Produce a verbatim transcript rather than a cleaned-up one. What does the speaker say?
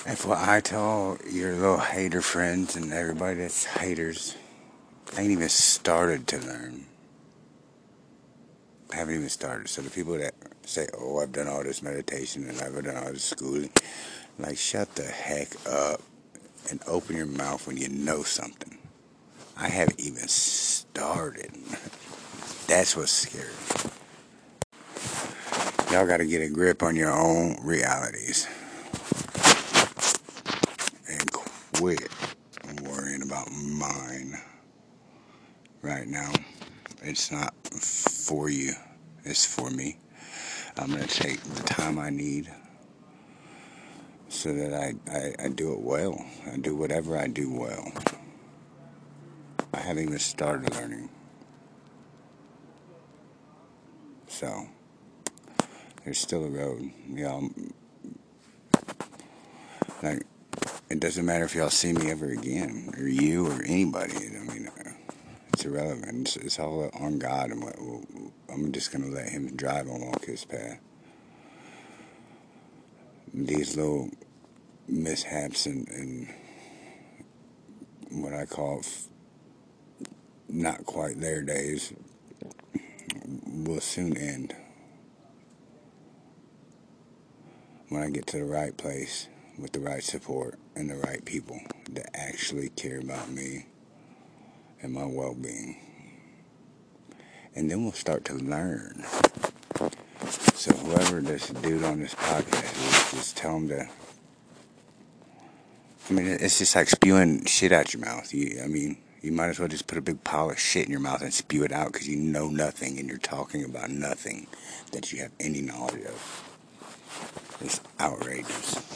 If what I tell your little hater friends and everybody that's haters ain't even started to learn, haven't even started. So the people that say, "Oh, I've done all this meditation and I've done all this schooling," like shut the heck up and open your mouth when you know something. I haven't even started. That's what's scary. Y'all got to get a grip on your own realities and quit worrying about mine right now. It's not for you, it's for me. I'm going to take the time I need so that I, I, I do it well. I do whatever I do well. I haven't even started learning. So, there's still a road. Y'all, like, it doesn't matter if y'all see me ever again, or you, or anybody. I mean, uh, it's irrelevant. It's, it's all on God, and what, I'm just going to let Him drive and walk His path. These little mishaps and, and what I call f- not quite their days will soon end when I get to the right place with the right support and the right people that actually care about me and my well-being. And then we'll start to learn. So whoever this dude on this podcast is, just tell him to. I mean, it's just like spewing shit out your mouth. You, I mean, you might as well just put a big pile of shit in your mouth and spew it out because you know nothing and you're talking about nothing that you have any knowledge of. It's outrageous.